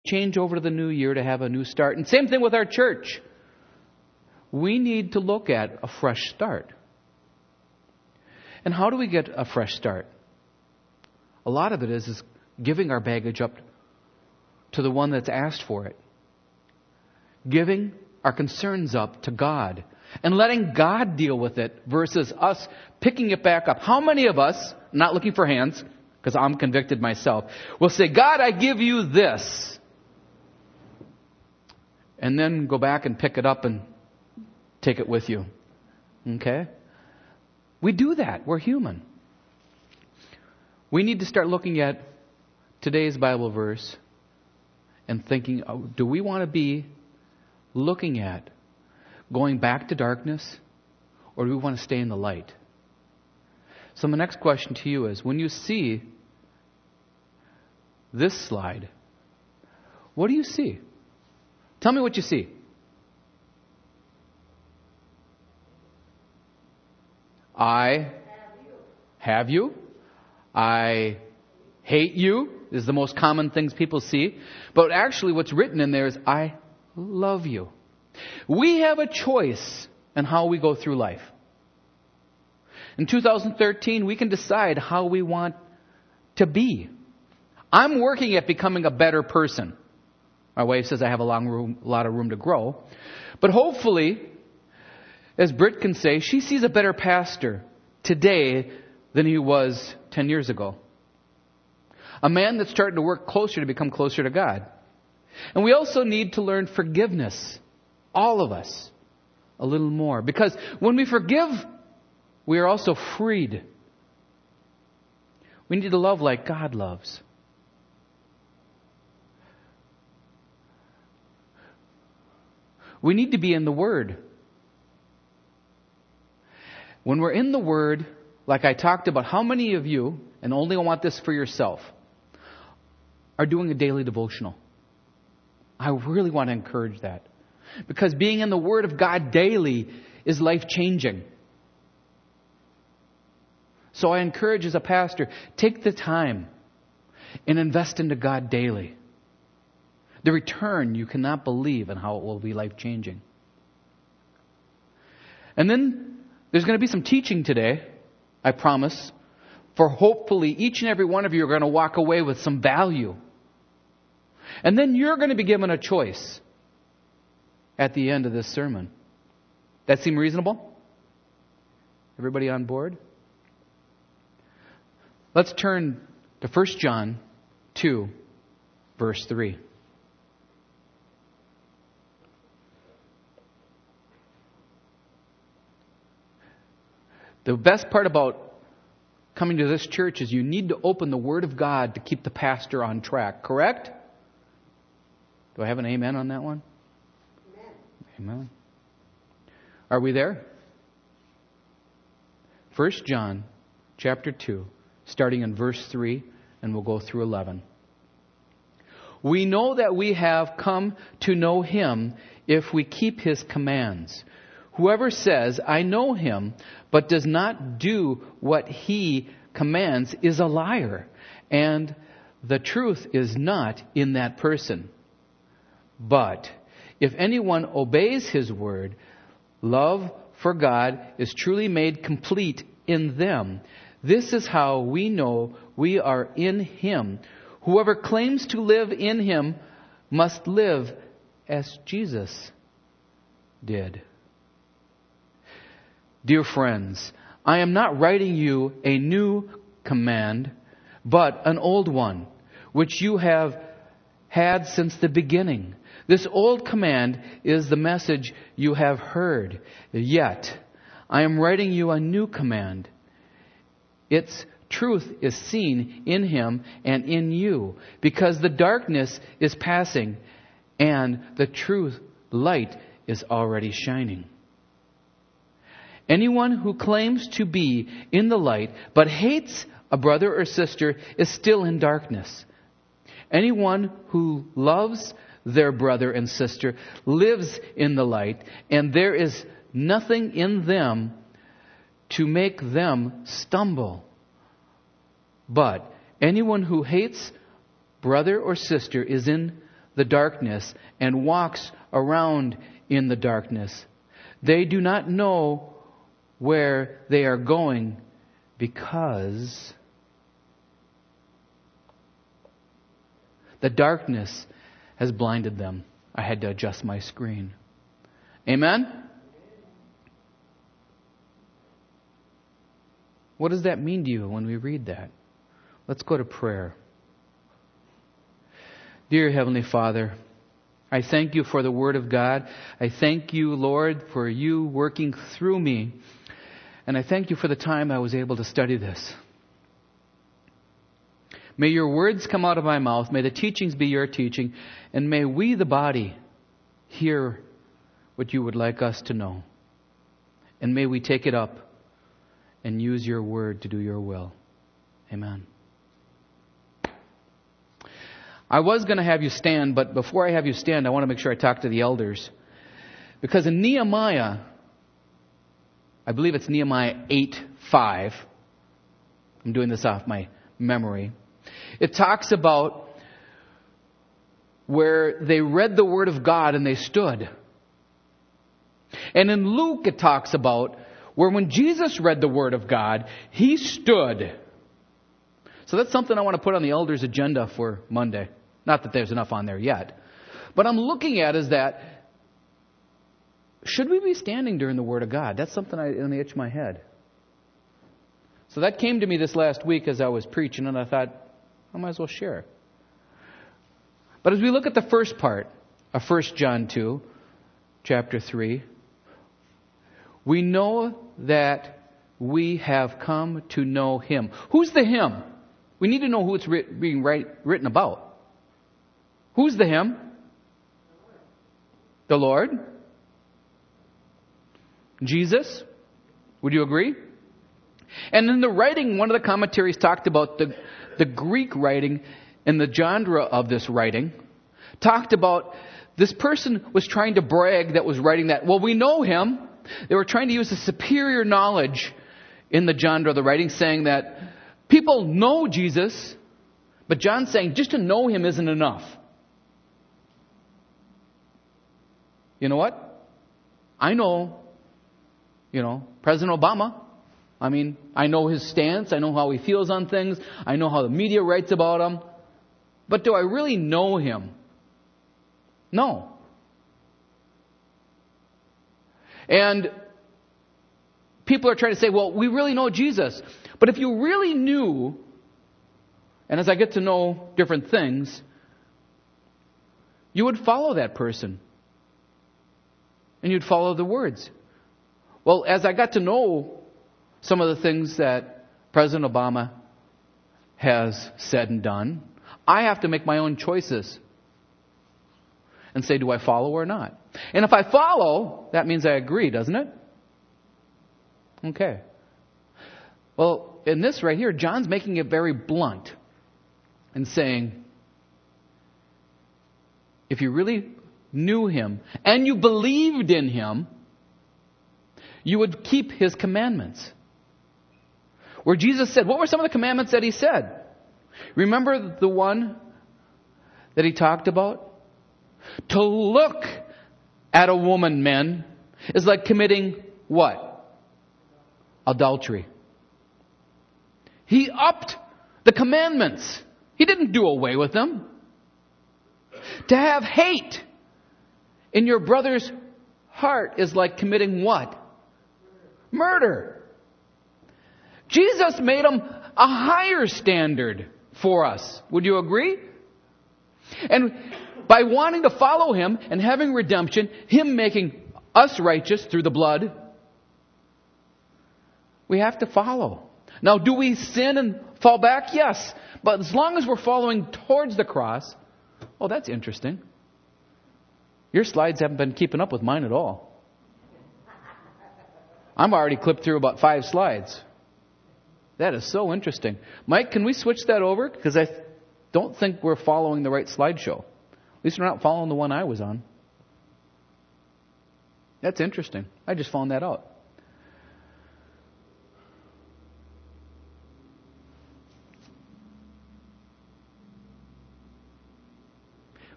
change over to the new year to have a new start. And same thing with our church. We need to look at a fresh start. And how do we get a fresh start? A lot of it is giving our baggage up to the one that's asked for it. Giving our concerns up to God. And letting God deal with it versus us picking it back up. How many of us, not looking for hands, because I'm convicted myself, will say, God, I give you this. And then go back and pick it up and take it with you. Okay? We do that. We're human. We need to start looking at today's Bible verse and thinking, do we want to be looking at going back to darkness, or do we want to stay in the light? So my next question to you is, when you see this slide, what do you see? Tell me what you see. I have you. I hate you is the most common things people see. But actually what's written in there is I love you. We have a choice in how we go through life. In 2013, we can decide how we want to be. I'm working at becoming a better person. My wife says I have a lot of room to grow. But hopefully, as Britt can say, she sees a better pastor today than he was 10 years ago. A man that's starting to work closer to become closer to God. And we also need to learn forgiveness. All of us. A little more. Because when we forgive, we are also freed. We need to love like God loves. We need to be in the Word. When we're in the Word, like I talked about, how many of you, and only want this for yourself, are doing a daily devotional? I really want to encourage that. Because being in the Word of God daily is life-changing. So I encourage as a pastor, take the time and invest into God daily. The return, you cannot believe in how it will be life-changing. And then there's going to be some teaching today, I promise, for hopefully each and every one of you are going to walk away with some value. And then you're going to be given a choice at the end of this sermon. That seem reasonable? Everybody on board? Let's turn to 1 John 2, verse 3. The best part about coming to this church is you need to open the Word of God to keep the pastor on track. Correct? Do I have an amen on that one? Amen. Are we there? 1 John chapter 2, starting in verse 3, and we'll go through 11. We know that we have come to know Him if we keep His commands. Whoever says, I know Him, but does not do what He commands is a liar, and the truth is not in that person. But if anyone obeys His word, love for God is truly made complete in them. This is how we know we are in Him. Whoever claims to live in Him must live as Jesus did. Dear friends, I am not writing you a new command, but an old one, which you have had since the beginning. This old command is the message you have heard. Yet, I am writing you a new command. Its truth is seen in Him and in you, because the darkness is passing and the truth light is already shining. Anyone who claims to be in the light but hates a brother or sister is still in darkness. Anyone who loves their brother and sister lives in the light, and there is nothing in them to make them stumble. But anyone who hates brother or sister is in the darkness and walks around in the darkness. They do not know where they are going because the darkness has blinded them. I had to adjust my screen. Amen? What does that mean to you when we read that? Let's go to prayer. Dear Heavenly Father, I thank you for the Word of God. I thank you, Lord, for you working through me. And I thank you for the time I was able to study this. May your words come out of my mouth. May the teachings be your teaching. And may we, the body, hear what you would like us to know. And may we take it up and use your word to do your will. Amen. I was going to have you stand, but before I have you stand, I want to make sure I talk to the elders. Because in Nehemiah, I believe it's Nehemiah 8:5. I'm doing this off my memory. It talks about where they read the Word of God and they stood. And in Luke it talks about where when Jesus read the Word of God, He stood. So that's something I want to put on the elders' agenda for Monday. Not that there's enough on there yet. But I'm looking at is that, should we be standing during the Word of God? That's something on the itch of my head. So that came to me this last week as I was preaching, and I thought, I might as well share. But as we look at the first part of 1 John 2, chapter 3, we know that we have come to know Him. Who's the Him? We need to know who it's being written about. Who's the Him? The Lord? Jesus? Would you agree? And in the writing, one of the commentaries talked about the Greek writing and the genre of this writing. Talked about this person was trying to brag that was writing that. Well, we know Him. They were trying to use a superior knowledge in the genre of the writing, saying that people know Jesus, but John's saying just to know Him isn't enough. You know what? I know, President Obama. I mean, I know his stance. I know how he feels on things. I know how the media writes about him. But do I really know him? No. And people are trying to say, well, we really know Jesus. But if you really knew, and as I get to know different things, you would follow that person. And you'd follow the words. Well, as I got to know some of the things that President Obama has said and done, I have to make my own choices and say, do I follow or not? And if I follow, that means I agree, doesn't it? Okay. Well, in this right here, John's making it very blunt and saying, if you really knew Him and you believed in Him, you would keep His commandments. Where Jesus said, what were some of the commandments that He said? Remember the one that He talked about? To look at a woman, men, is like committing what? Adultery. He upped the commandments. He didn't do away with them. To have hate in your brother's heart is like committing what? Murder. Jesus made them a higher standard for us. Would you agree? And by wanting to follow Him and having redemption, Him making us righteous through the blood, we have to follow. Now, do we sin and fall back? Yes. But as long as we're following towards the cross, oh, that's interesting. Your slides haven't been keeping up with mine at all. I'm already clipped through about 5 slides. That is so interesting. Mike, can we switch that over? Because I don't think we're following the right slideshow. At least we're not following the one I was on. That's interesting. I just found that out.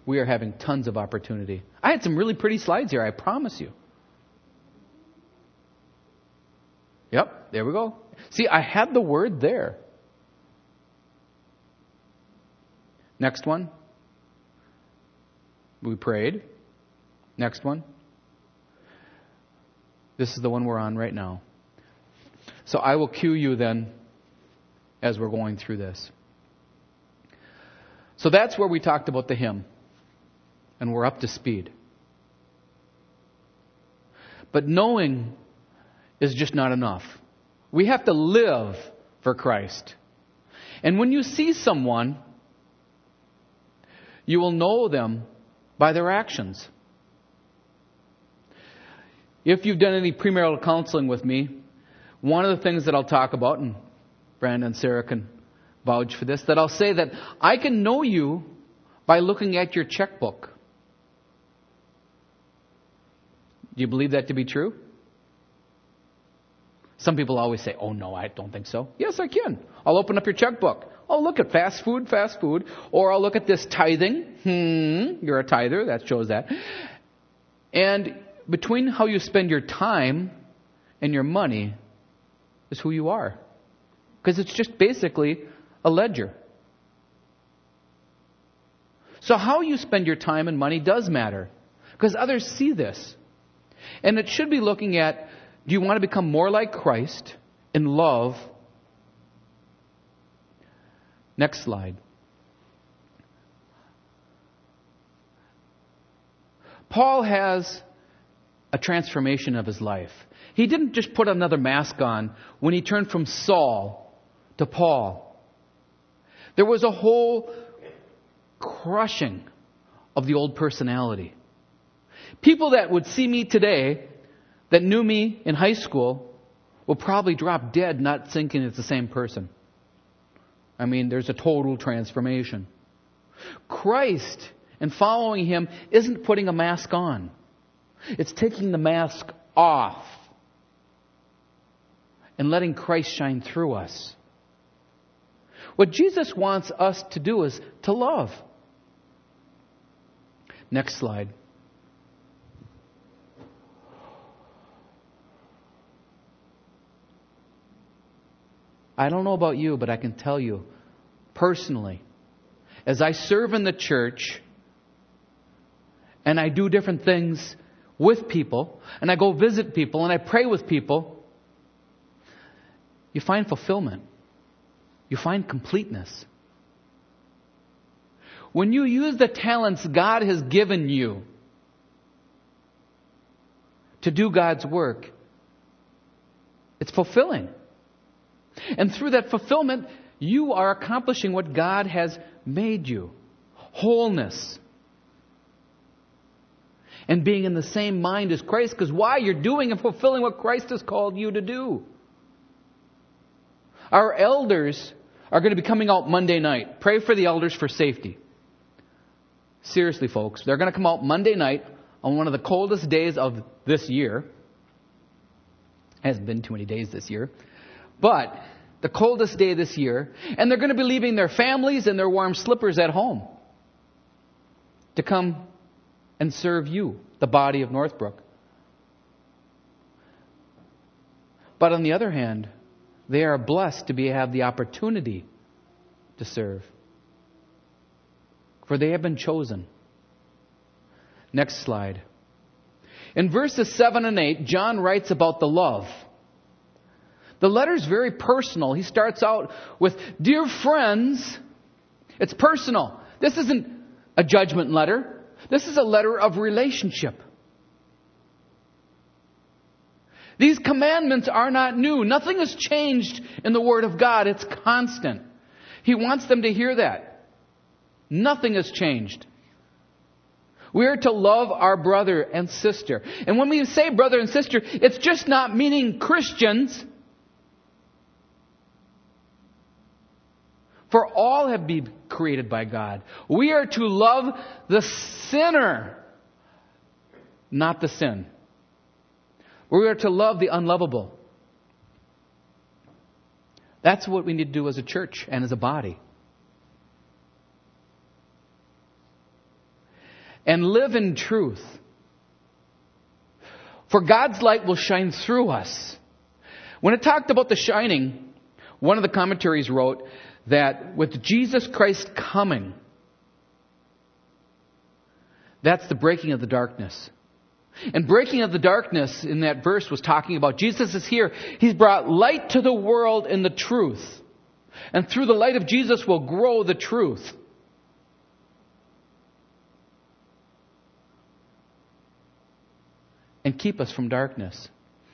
we are having tons of opportunity. I had some really pretty slides here, I promise you. Yep, there we go. See, I had the word there. Next one. We prayed. Next one. This is the one we're on right now. So I will cue you then as we're going through this. So that's where we talked about the hymn. And we're up to speed. But knowing is just not enough. We have to live for Christ. And when you see someone, you will know them by their actions. If you've done any premarital counseling with me, one of the things that I'll talk about, and Brandon and Sarah can vouch for this, that I'll say that I can know you by looking at your checkbook. Do you believe that to be true? Some people always say, oh no, I don't think so. Yes, I can. I'll open up your checkbook. I'll look at fast food. Or I'll look at this tithing. You're a tither. That shows that. And between how you spend your time and your money is who you are. Because it's just basically a ledger. So how you spend your time and money does matter. Because others see this. And it should be looking at, do you want to become more like Christ in love? Next slide. Paul has a transformation of his life. He didn't just put another mask on when he turned from Saul to Paul. There was a whole crushing of the old personality. People that would see me today, that knew me in high school, will probably drop dead not thinking it's the same person. I mean, there's a total transformation. Christ and following Him isn't putting a mask on. It's taking the mask off and letting Christ shine through us. What Jesus wants us to do is to love. Next slide. I don't know about you, but I can tell you personally, as I serve in the church and I do different things with people and I go visit people and I pray with people, you find fulfillment. You find completeness. When you use the talents God has given you to do God's work, it's fulfilling. And through that fulfillment, you are accomplishing what God has made you. Wholeness. And being in the same mind as Christ, because why? You're doing and fulfilling what Christ has called you to do. Our elders are going to be coming out Monday night. Pray for the elders for safety. Seriously, folks. They're going to come out Monday night on one of the coldest days of this year. Hasn't been too many days this year. But the coldest day this year. And they're going to be leaving their families and their warm slippers at home to come and serve you, the body of Northbrook. But on the other hand, they are blessed to have the opportunity to serve. For they have been chosen. Next slide. In verses 7 and 8, John writes about the love. The letter is very personal. He starts out with, "Dear friends," it's personal. This isn't a judgment letter. This is a letter of relationship. These commandments are not new. Nothing has changed in the Word of God. It's constant. He wants them to hear that. Nothing has changed. We are to love our brother and sister. And when we say brother and sister, it's just not meaning Christians. For all have been created by God. We are to love the sinner, not the sin. We are to love the unlovable. That's what we need to do as a church and as a body. and live in truth. For God's light will shine through us. When it talked about the shining, one of the commentaries wrote that with Jesus Christ coming, that's the breaking of the darkness. And breaking of the darkness in that verse was talking about Jesus is here. He's brought light to the world in the truth. And through the light of Jesus will grow the truth. And keep us from darkness.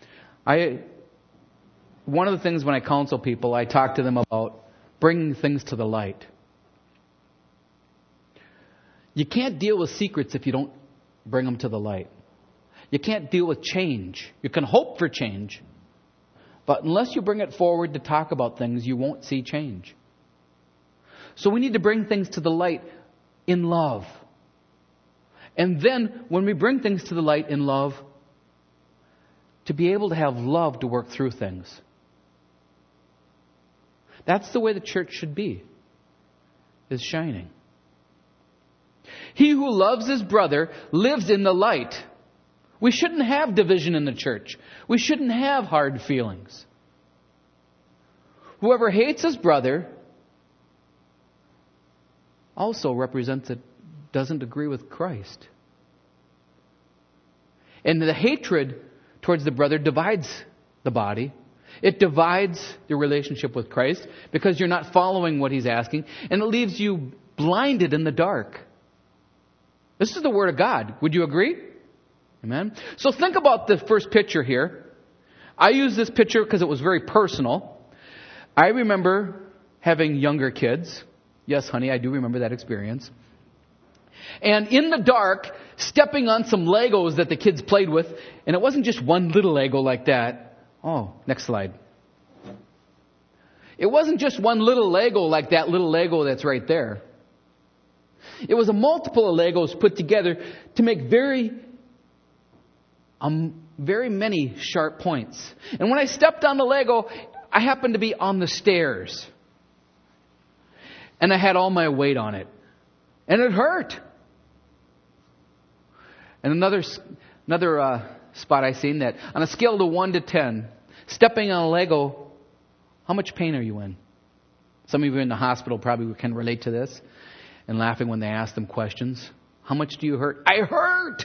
One of the things when I counsel people, I talk to them about bringing things to the light. You can't deal with secrets if you don't bring them to the light. You can't deal with change. You can hope for change. But unless you bring it forward to talk about things, you won't see change. So we need to bring things to the light in love. And then when we bring things to the light in love, to be able to have love to work through things. That's the way the church should be, is shining. He who loves his brother lives in the light. We shouldn't have division in the church. We shouldn't have hard feelings. Whoever hates his brother also represents that doesn't agree with Christ. And the hatred towards the brother divides the body. It divides your relationship with Christ because you're not following what He's asking, and it leaves you blinded in the dark. This is the Word of God. Would you agree? Amen. So think about the first picture here. I use this picture because it was very personal. I remember having younger kids. Yes, honey, I do remember that experience. And in the dark, stepping on some Legos that the kids played with. And it wasn't just one little Lego like that. Oh, next slide. It wasn't just one little Lego like that little Lego that's right there. It was a multiple of Legos put together to make very many sharp points. And when I stepped on the Lego, I happened to be on the stairs. And I had all my weight on it. And it hurt. And another spot I seen that on a scale of 1 to 10, stepping on a Lego, how much pain are you in? Some of you in the hospital probably can relate to this and laughing when they ask them questions. How much do you hurt? I hurt!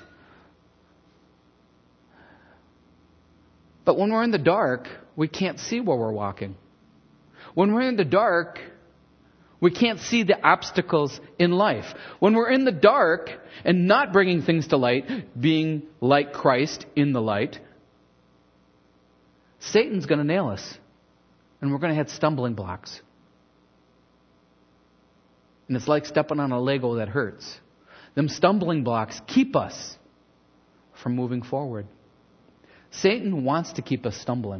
But when we're in the dark, we can't see where we're walking. When we're in the dark, we can't see the obstacles in life. When we're in the dark and not bringing things to light, being like Christ in the light, Satan's going to nail us. And we're going to hit stumbling blocks. And it's like stepping on a Lego that hurts. Them stumbling blocks keep us from moving forward. Satan wants to keep us stumbling.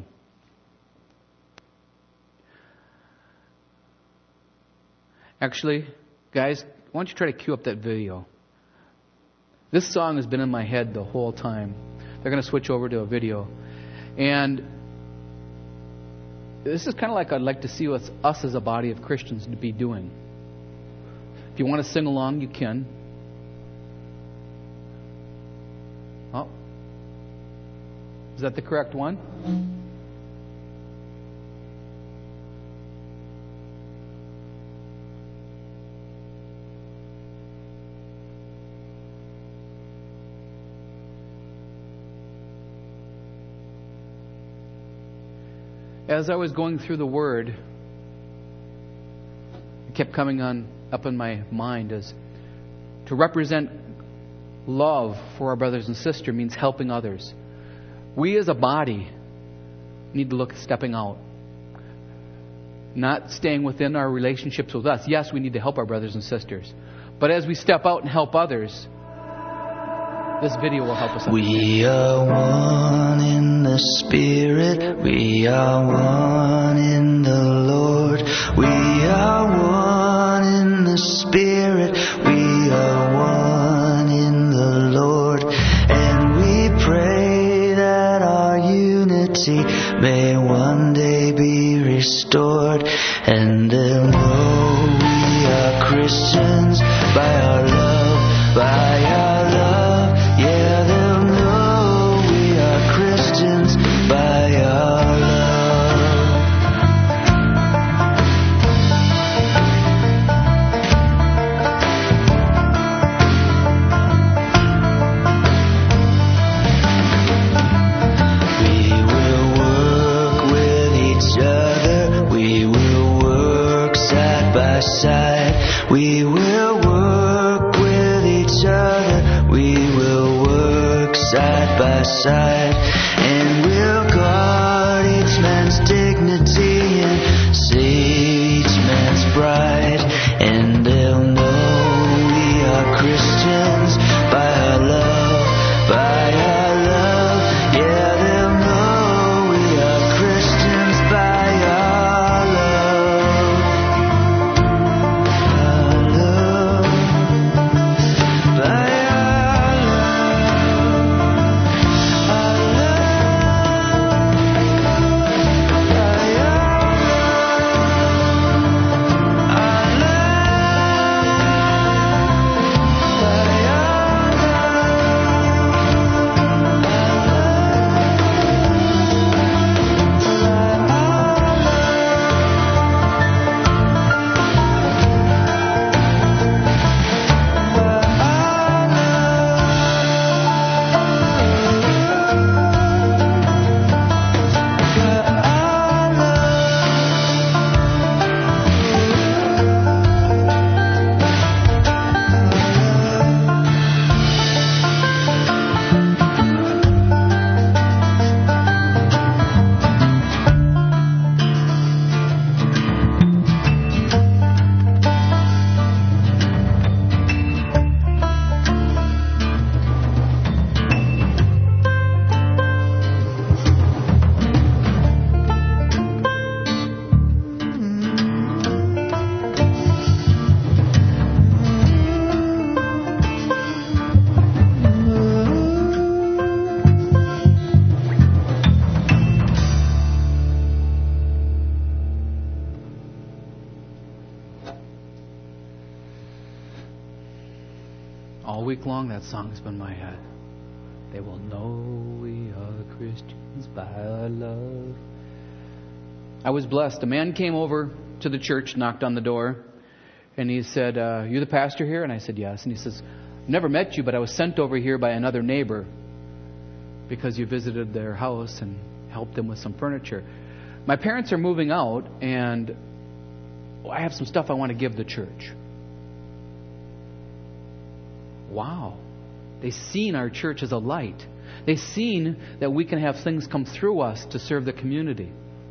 Actually, guys, why don't you try to cue up that video? This song has been in my head the whole time. They're going to switch over to a video. And this is kind of like I'd like to see what us as a body of Christians to be doing. If you want to sing along, you can. Oh. Is that the correct one? As I was going through the Word, it kept coming up in my mind as to represent love for our brothers and sisters means helping others. We as a body need to look at stepping out. Not staying within our relationships with us. Yes, we need to help our brothers and sisters. But as we step out and help others, this video will help us. We are one in the Spirit. We are one in the Lord. We are one in the Spirit. We are one in the Lord. And we pray that our unity may one day be restored. And they'll know we are Christians by our love, by our side, and we'll guard each man's dignity and save each man's pride, and they'll know we are Christians by our love, by our love. Yeah, they'll know we are Christians by our love, our love, by our love, our love, by our love, our love, by our All week long, that song's been in my head. They will know we are Christians by our love. I was blessed. A man came over to the church, knocked on the door, and he said, "You the pastor here?" And I said, "Yes." And he says, "I've never met you, but I was sent over here by another neighbor because you visited their house and helped them with some furniture. My parents are moving out, and I have some stuff I want to give the church." Wow. They've seen our church as a light. They've seen that we can have things come through us to serve the community.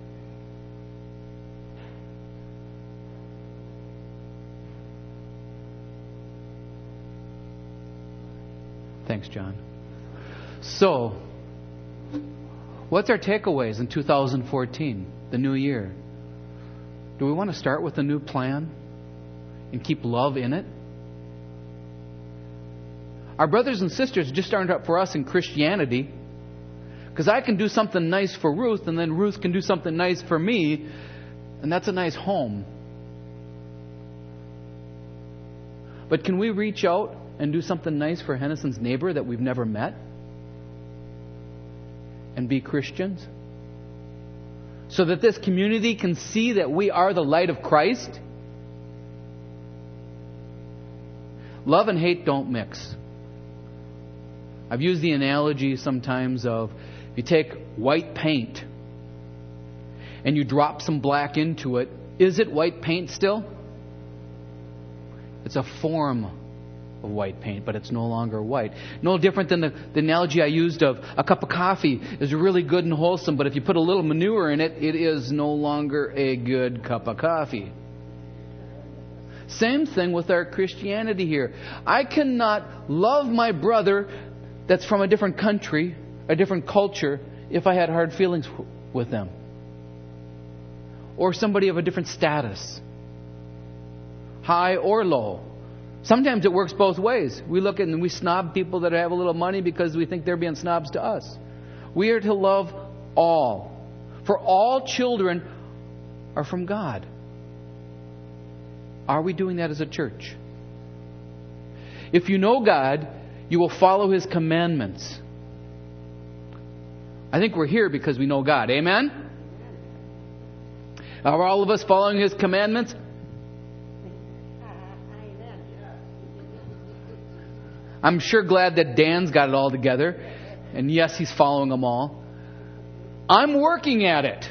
Thanks, John. So, what's our takeaways in 2014, the new year? Do we want to start with a new plan and keep love in it? Our brothers and sisters just aren't up for us in Christianity, because I can do something nice for Ruth, and then Ruth can do something nice for me, and that's a nice home. But can we reach out and do something nice for Hennison's neighbor that we've never met and be Christians? So that this community can see that we are the light of Christ? Love and hate don't mix. I've used the analogy sometimes of if you take white paint and you drop some black into it, is it white paint still? It's a form of white paint, but it's no longer white. No different than the analogy I used of a cup of coffee is really good and wholesome, but if you put a little manure in it, it is no longer a good cup of coffee. Same thing with our Christianity here. I cannot love my brother that's from a different country, a different culture, if I had hard feelings with them. Or somebody of a different status, high or low. Sometimes it works both ways. We look at and we snob people that have a little money because we think they're being snobs to us. We are to love all. For all children are from God. Are we doing that as a church? If you know God, you will follow His commandments. I think we're here because we know God. Amen? Are all of us following His commandments? I'm sure glad that Dan's got it all together. And yes, he's following them all. I'm working at it.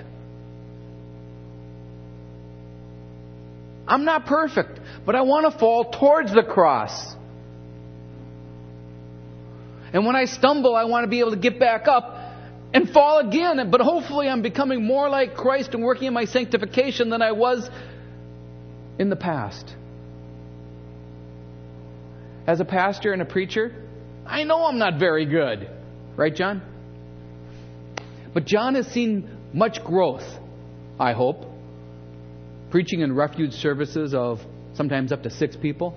I'm not perfect, but I want to fall towards the cross. And when I stumble, I want to be able to get back up and fall again. But hopefully I'm becoming more like Christ and working in my sanctification than I was in the past. As a pastor and a preacher, I know I'm not very good. Right, John? But John has seen much growth, I hope. Preaching in refuge services of sometimes up to 6 people.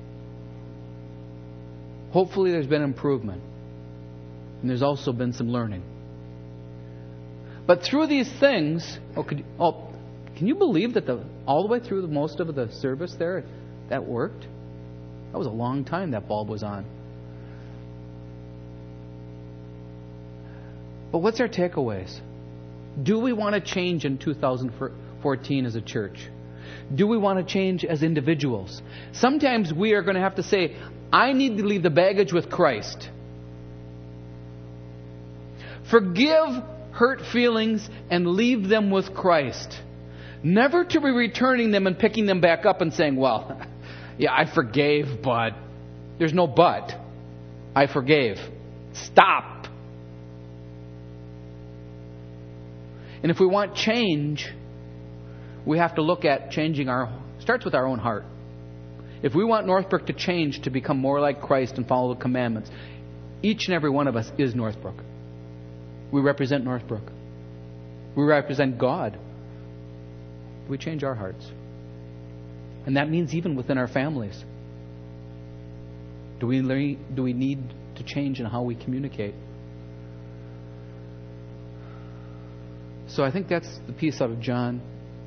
Hopefully there's been improvement. And there's also been some learning. But through these things, can you believe that all the way through most of the service there, that worked? That was a long time that bulb was on. But what's our takeaways? Do we want to change in 2014 as a church? Do we want to change as individuals? Sometimes we are going to have to say, I need to leave the baggage with Christ. Forgive hurt feelings and leave them with Christ. Never to be returning them and picking them back up and saying, well, yeah, I forgave, but there's no but. I forgave. Stop. And if we want change, we have to look at changing starts with our own heart. If we want Northbrook to change, to become more like Christ and follow the commandments, each and every one of us is Northbrook. We represent Northbrook. We represent God. We change our hearts. And that means even within our families. Do we need to change in how we communicate? So I think that's the piece out of John.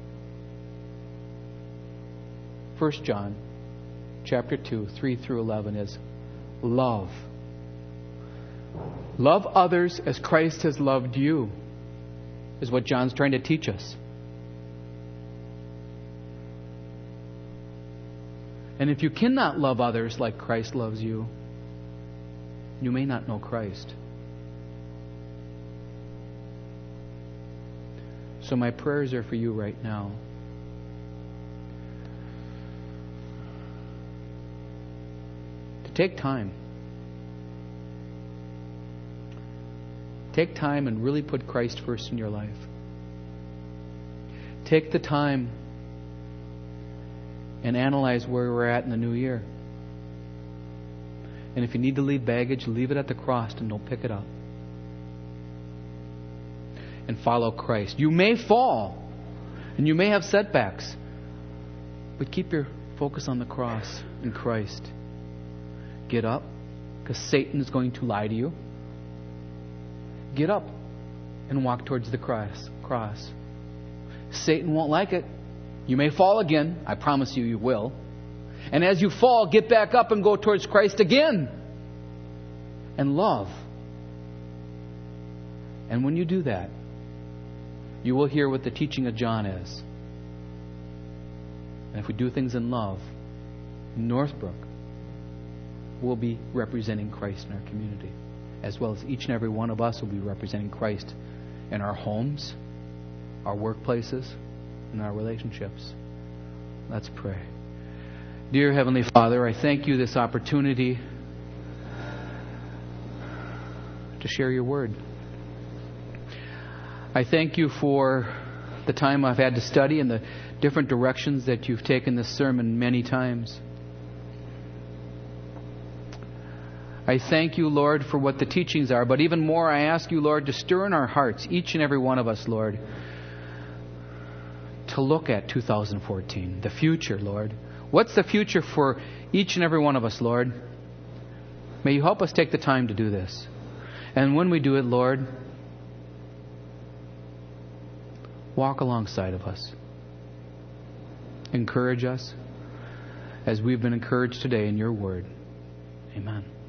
1 John chapter 2, 3 through 11 is love. Love others as Christ has loved you, is what John's trying to teach us. And if you cannot love others like Christ loves you, you may not know Christ. So my prayers are for you right now. To take time. Take time and really put Christ first in your life. Take the time and analyze where we're at in the new year. And if you need to leave baggage, leave it at the cross and don't pick it up. And follow Christ. You may fall and you may have setbacks, but keep your focus on the cross and Christ. Get up, because Satan is going to lie to you. Get up and walk towards the cross. Satan won't like it. You may fall again. I promise you, you will. And as you fall, get back up and go towards Christ again. And love. And when you do that, you will hear what the teaching of John is. And if we do things in love, Northbrook will be representing Christ in our community, as well as each and every one of us will be representing Christ in our homes, our workplaces, and our relationships. Let's pray. Dear Heavenly Father, I thank you this opportunity to share your word. I thank you for the time I've had to study and the different directions that you've taken this sermon many times. I thank you, Lord, for what the teachings are. But even more, I ask you, Lord, to stir in our hearts, each and every one of us, Lord, to look at 2014, the future, Lord. What's the future for each and every one of us, Lord? May you help us take the time to do this. And when we do it, Lord, walk alongside of us. Encourage us as we've been encouraged today in your word. Amen.